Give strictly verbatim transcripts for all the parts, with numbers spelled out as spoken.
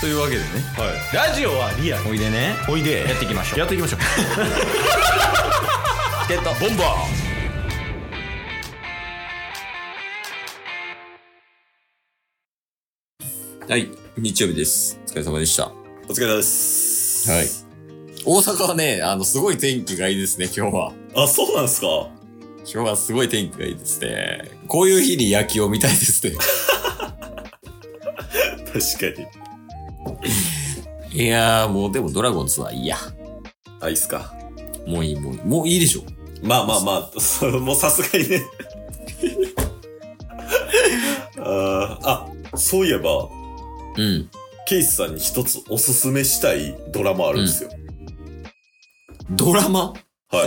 というわけでね、 はい、ラジオはリアル。 おいでね、 おいでやっていきましょう。 やっていきましょう。 ゲットボンバー。はい、日曜日です。お疲れ様でした。 お疲れ様です。 はい。大阪はね、あの、すごい天気がいいですね、今日は。 あ、そうなんですか。 今日はすごい天気がいいですね。こういう日に野球を見たいですね。 確かに。いやー、もうでもドラゴンズはいいや。 あ、いいっすか。 もういい、もういい。もういいでしょ。 まあまあまあ、それもさすがにね。ああ、そういえば、 うん。 ケイスさんに一つおすすめしたいドラマあるんですよ。 うん、ドラマ？ はい。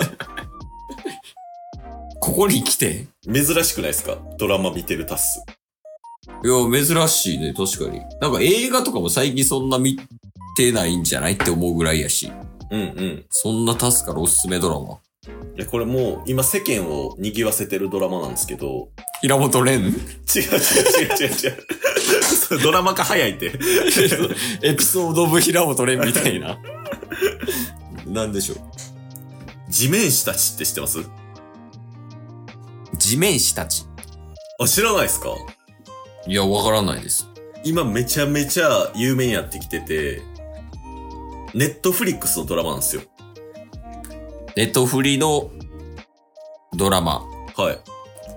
ここに来て珍しくないですか？ドラマ見てるタス。 いや、珍しいね、確かに。なんか映画とかも最近そんな見てないんじゃないって思うぐらいやし。 うんうん。 そんなタスからおすすめドラマ。 いや、これもう今世間を賑わせてるドラマなんですけど。 平本蓮？違う違う違う違う違う違う。ドラマ化早いって。 エピソードオブ平本蓮みたいな。なんでしょう。 地面師たちって知ってます？ 地面師たち。 あ、知らないですか？ いや、わからないです。 今めちゃめちゃ有名になってきてて、ネットフリックスのドラマなんですよ。 ネットフリのドラマ。 はい。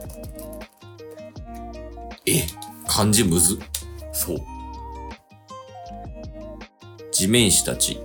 え、漢字むず。 そう。 地面師たち。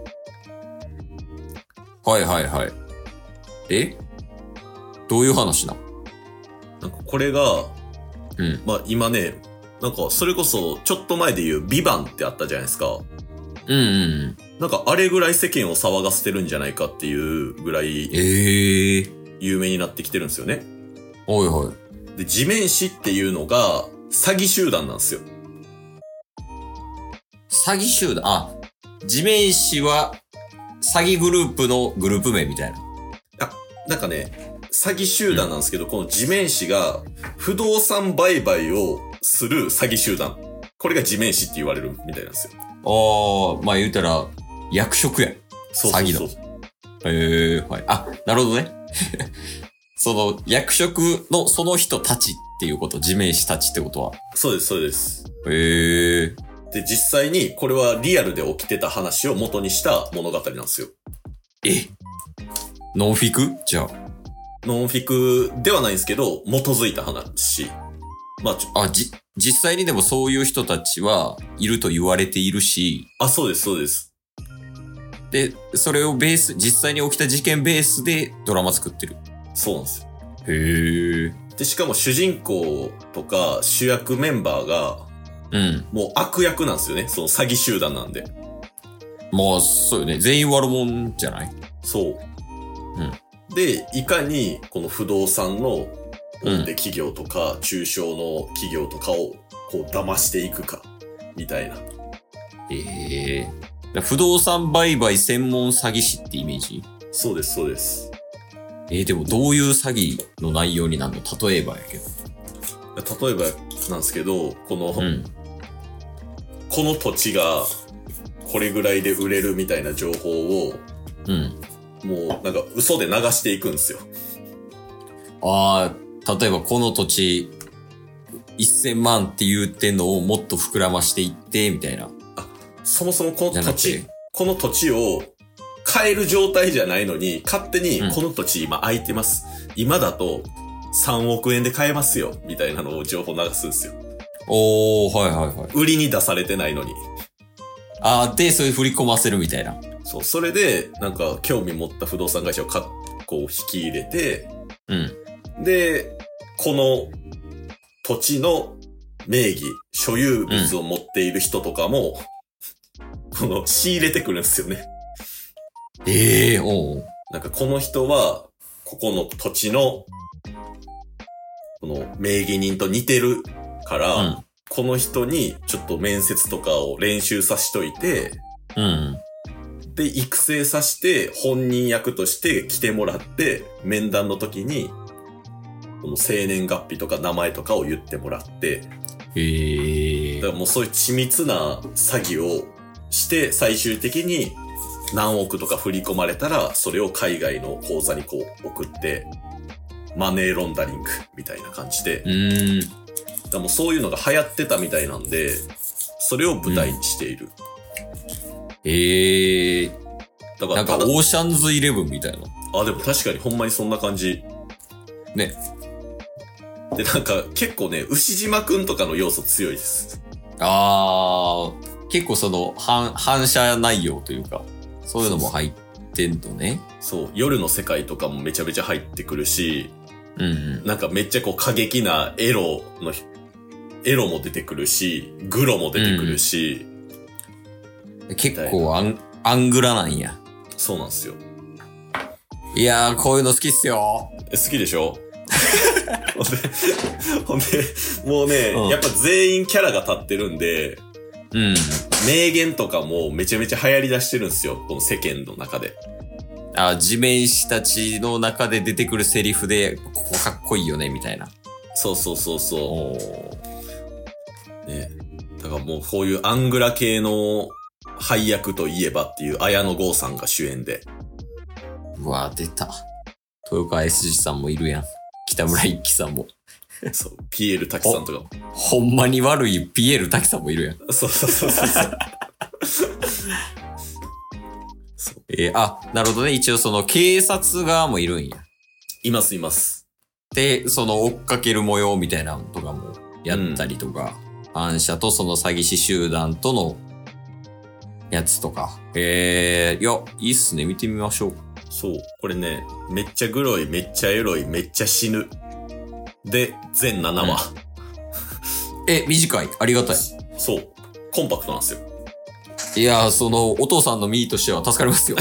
はいはいはい。え？どういう話な？ なんかこれが、 うん。 まあ今ね、なんかそれこそちょっと前で言うビバンってあったじゃないですか。 うんうんうん。 なんかあれぐらい世間を騒がせてるんじゃないかっていうぐらい、 ええー。 有名になってきてるんですよね。 はいはい。 で、地面師っていうのが詐欺集団なんですよ。 詐欺集団、あ、地面師は詐欺グループのグループ名みたいな。 あ、なんかね、詐欺集団なんですけど、うん、この地面師が不動産売買をする詐欺集団。これが地面師って言われるみたいなんですよ。 ああ、まあ言うたら、役職や。 そうそうそう。 詐欺の。へえー、はい。あ、なるほどね。その、役職のその人たちっていうこと、地面師たちってことは。 そうです、そうです。 へえー。 で、実際にこれはリアルで起きてた話を元にした物語なんですよ。 え？ノンフィク？じゃあ。 ノンフィクではないんですけど、基づいた話。まあ、ちょあ、じ、実際にでもそういう人たちはいると言われているし。 あ、そうです、そうです。 で、それをベース、実際に起きた事件ベースでドラマ作ってる。 そうなんですよ。 へー。 で、しかも主人公とか主役メンバーが、 うん。 もう悪役なんですよね。その詐欺集団なんで。 まあ、そうよね。全員悪者じゃない？ そう。 うん。 で、いかにこの不動産の大手企業とか、中小の企業とかをこう騙していくか、みたいな。 ええー。不動産売買専門詐欺師ってイメージ？ そうです、そうです。 えー、でもどういう詐欺の内容になるの？例えばやけど。例えばなんですけど、この、うん、この土地がこれぐらいで売れるみたいな情報を、 うん。 もうなんか嘘で流していくんですよ。 ああ、例えばこの土地せんまんって言ってんのをもっと膨らましていって、みたいな。 あ、そもそもこの土地、この土地を買える状態じゃないのに、勝手にこの土地今空いてます。うん、今だとさんおくえんで買えますよ、みたいなのを情報流すんですよ。 おー、はいはいはい。 売りに出されてないのに。 あー、で、それ振り込ませるみたいな。 そう、それで、なんか、興味持った不動産会社をか、こう、引き入れて、 うん。 で、この土地の名義、所有物を持っている人とかも、うん、この、仕入れてくるんですよね。 ええー、おう。 なんか、この人は、ここの土地の、この名義人と似てるから、うん、この人にちょっと面接とかを練習さしといて、 うん。 で、育成させて、本人役として来てもらって、面談の時に、この生年月日とか名前とかを言ってもらって、 へー。 だからもうそういう緻密な詐欺をして最終的に何億とか振り込まれたらそれを海外の口座にこう送ってマネーロンダリングみたいな感じで、 うーん。 でもそういうのが流行ってたみたいなんで、それを舞台にしている。 ええー。 だからなんかオーシャンズイレブンみたいな。 あ、でも確かにほんまにそんな感じ。 ね。 で、なんか結構ね、牛島くんとかの要素強いです。 あー、結構その反、反射内容というか、そういうのも入ってんのね。 そう、夜の世界とかもめちゃめちゃ入ってくるし、 うんうん。 なんかめっちゃこう過激なエロの、エロも出てくるし、グロも出てくるし、 うん、結構アン、アングラなんや。 そうなんですよ。 いやー、こういうの好きっすよ。 え好きでしょほんで、ほんで、もうね、 うん、 やっぱ全員キャラが立ってるんで、 うん。 名言とかもめちゃめちゃ流行り出してるんですよ。この世間の中で。 あ、地面師たちの中で出てくるセリフで、ここかっこいいよね、みたいな。 そうそうそうそおう。ね。だからもうこういうアングラ系の配役といえばっていう綾野剛さんが主演で。 うわ、出た。豊川 エスジ さんもいるやん。北村一輝さんも。 そう。ピエール滝さんとかも。 ほんまに悪いピエール滝さんもいるやん。 そうそうそうそうそう。 えー、あ、なるほどね。一応その警察側もいるんや。 いますいます。 で、その追っかける模様みたいなのとかもやったりとか、うん、反社とその詐欺師集団とのやつとか。えー、いや、いいっすね。見てみましょう。 そう。これね、めっちゃグロい、めっちゃエロい、めっちゃ死ぬ。で、全ななわ。 うん、え、短い。ありがたい。 そう。コンパクトなんですよ。 いやー、その、お父さんの身としては助かりますよ。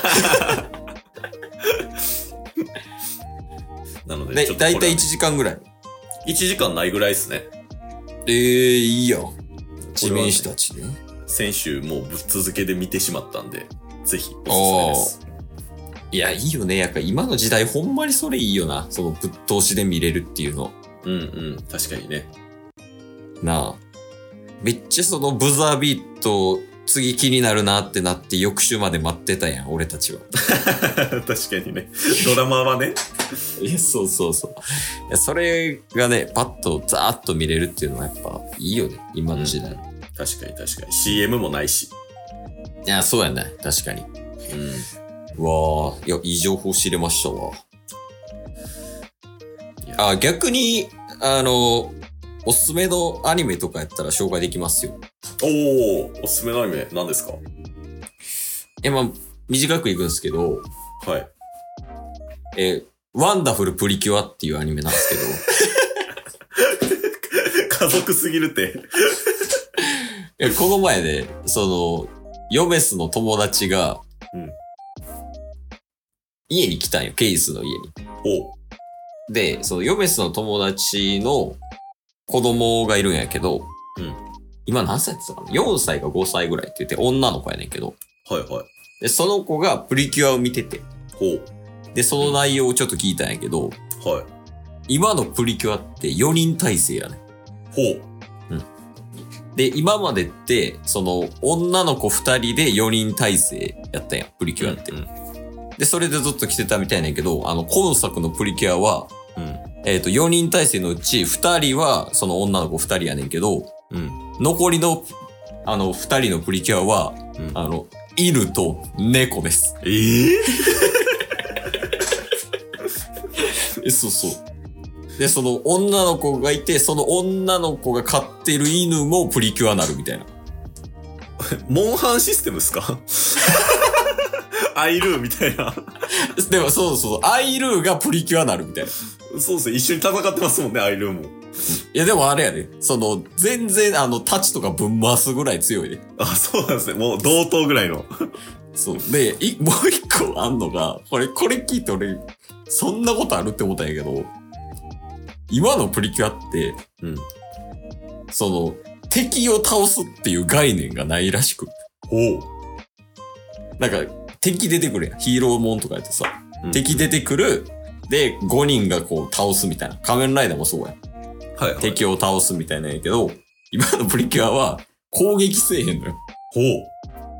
なので、 で、だいたいいちじかんぐらい。 いちじかんないぐらいですね。 えー、いいやん。地面師たちね。 先週もうぶっ続けで見てしまったんで、ぜひおすすめです。 いや、いいよね。やっぱ今の時代ほんまにそれいいよな。そのぶっ通しで見れるっていうの。 うんうん、確かにね。 なあ。めっちゃそのブザービート、次気になるなってなって翌週まで待ってたやん、俺たちは。 確かにね。ドラマはね。 いや、そうそうそう。いや、それがね、パッとザーッと見れるっていうのはやっぱいいよね。今の時代。うん、 確かに確かに。シーエム もないし。 いや、そうやね。確かに。うん。うわぁ、いや、いい情報知れましたわ。あ、逆に、あの、おすすめのアニメとかやったら紹介できますよ。 おー、おすすめのアニメ何ですか？ え、まあ、短くいくんですけど、 はい。 え、ワンダフルプリキュアっていうアニメなんですけど。 家族すぎるって。 いや、この前ね、その、ヨメスの友達が、うん、家に来たんよ、ケイスの家に。 おで、そのヨメスの友達の子供がいるんやけど、うん、今何歳って言ったかな ?よん 歳かごさいぐらいって言って女の子やねんけど。 はいはい。 で、その子がプリキュアを見てて。 ほう。 で、その内容をちょっと聞いたんやけど、 はい。 今のプリキュアってよにん体制やねん。 ほう。 うん。で、今までって、その、女の子ふたりでよにん体制やったんや、プリキュアって。うんうん、で、それでずっと来てたみたいなんやけど、あの、今作のプリキュアは、うん、えっと、よにん体制のうちふたりは、その女の子ふたりやねんけど、うん、残りの、あの、ふたりのプリキュアは、うん、あの、犬と猫です。 えぇ、 ー、そうそう。で、その女の子がいて、その女の子が飼ってる犬もプリキュアなるみたいな。 モンハンシステムっすか？アイルーみたいな。 でもそうそう、アイルーがプリキュアなるみたいな。 そうですね、一緒に戦ってますもんね、アイルーも。 いやでもあれやで、その、全然あの、タチとかぶん回すぐらい強いで。 あ、そうなんですね。もう同等ぐらいの。 そう。で、い、もう一個あんのが、これ、これ聞いて俺、そんなことあるって思ったんやけど、今のプリキュアって、うん。その、敵を倒すっていう概念がないらしく。 ほう。 なんか、敵出てくるやん。ヒーローもんとかやってさ、うん、敵出てくる、で、ごにんがこう倒すみたいな。仮面ライダーもそうやん。はい、はい。敵を倒すみたいなんやけど、今のプリキュアは攻撃せえへんのよ。 ほう。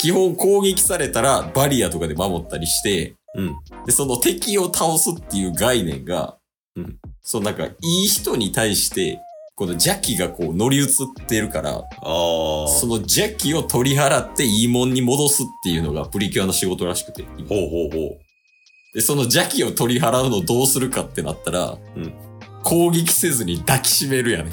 基本攻撃されたらバリアとかで守ったりして、 うん。 で、その敵を倒すっていう概念が、 うん。 そうなんか、いい人に対して、この邪気がこう乗り移ってるから、 ああ。 その邪気を取り払っていいもんに戻すっていうのがプリキュアの仕事らしくて。 ほうほうほう。 で、その邪気を取り払うのどうするかってなったら、 うん。 攻撃せずに抱きしめるやね。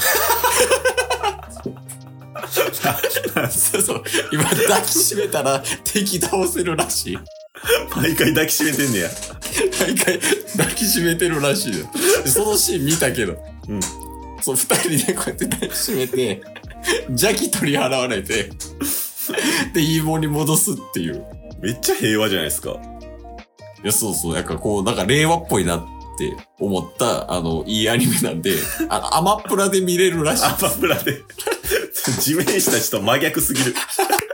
そうそう。今抱きしめたら敵倒せるらしい。 毎回抱きしめてんねや。 毎回抱きしめてるらしいよ。そのシーン見たけど。 うん。 そう、二人でこうやって抱きしめて、邪気取り払われて、で、いいもんに戻すっていう。 めっちゃ平和じゃないですか。 いや、そうそう。なんかこう、なんか令和っぽいなって思った、あの、いいアニメなんで、あの、アマプラで見れるらしい。 アマプラで。地面師たちと真逆すぎる。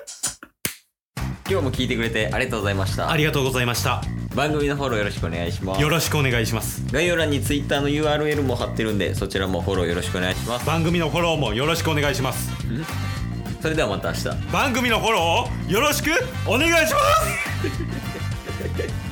今日も聞いてくれてありがとうございました。 ありがとうございました。 番組のフォローよろしくお願いします。 よろしくお願いします。 概要欄に Twitter の ユーアールエル も貼ってるんで、そちらもフォローよろしくお願いします。 番組のフォローもよろしくお願いします。 それではまた明日。 番組のフォローをよろしくお願いします。